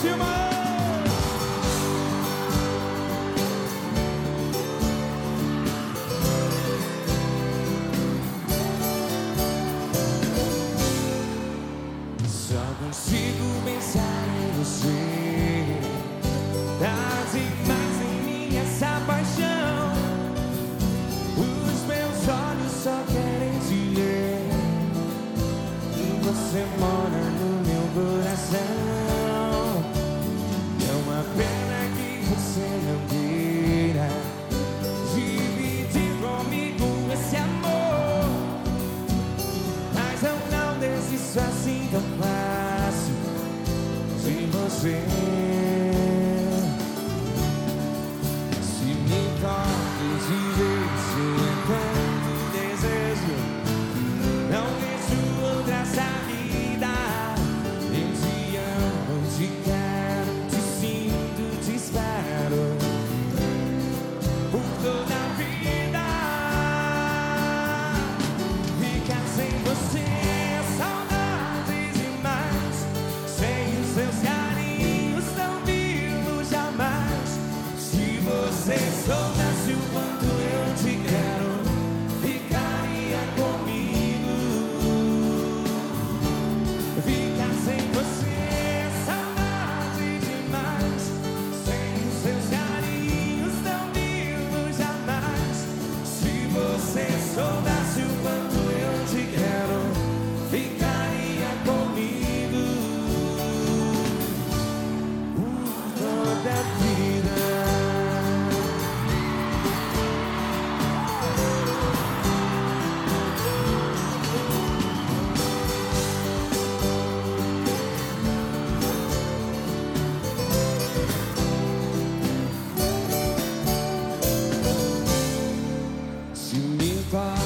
cima! Só consigo pensar em você. Traz mais em mim essa paixão. Os meus olhos só querem te ver. E você mora no meu coração. É uma pena que você não queira dividir comigo esse amor. Mas eu não desisto assim tão fácil de você. Se me toques de jeito é tanto desejo, não vejo outra saída. Eu te amo, te quero, te sinto, te espero por toda a vida. Ficar sem você é saudade demais. Sem os seus carinhos não vivo jamais. Se você soubesse o quanto eu te quero, ficaria comigo. Ficar sem você é saudade demais. Sem os seus carinhos não vivo jamais. Se você soubesse o quanto eu te quero, ficaria comigo por toda a vida. Se me toca